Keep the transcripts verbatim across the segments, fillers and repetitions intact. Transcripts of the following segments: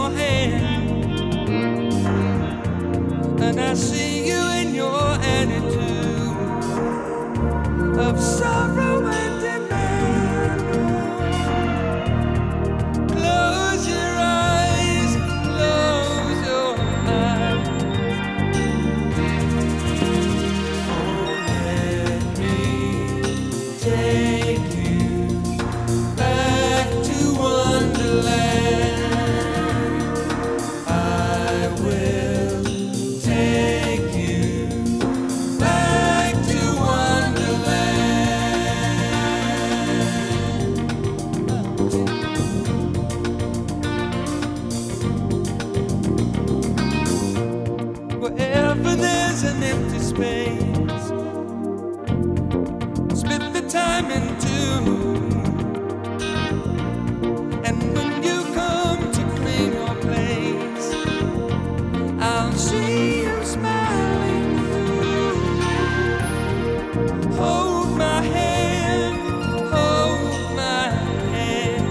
your hand, and I see you in your attitude of sorrow and demand. Close your eyes, close your eyes. Oh, let me take you back to Wonderland. I will take you back to Wonderland. Wherever there's an empty space, split the time in two. And when you come to clean your place, I'll see you smiling through. Hold my hand, hold my hand.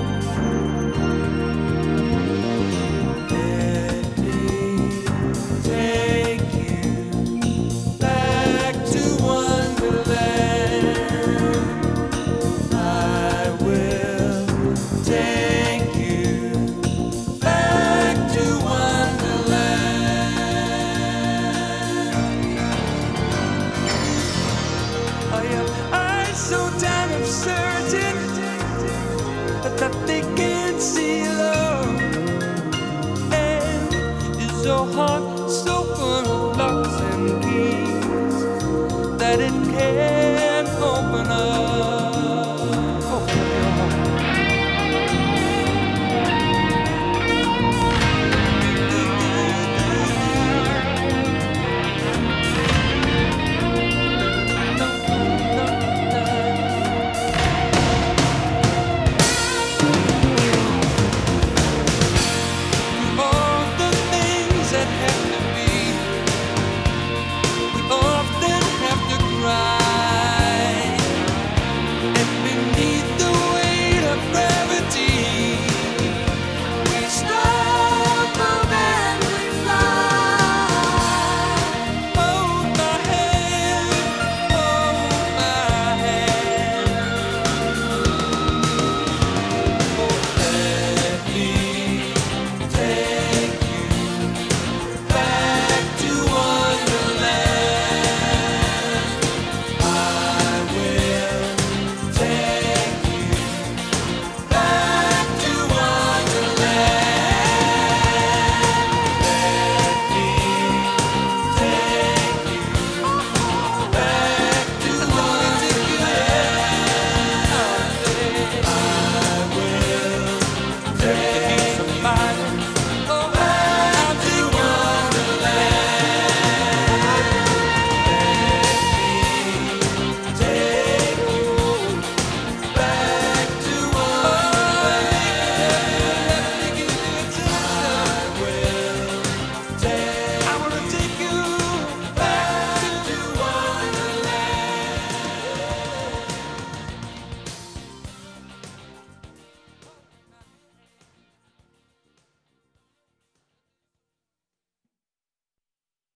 Let me take you back to Wonderland. I will take you back to Wonderland. Are your eyes so damn certain that they can't see love? And is your heart so full of locks and keys that it can't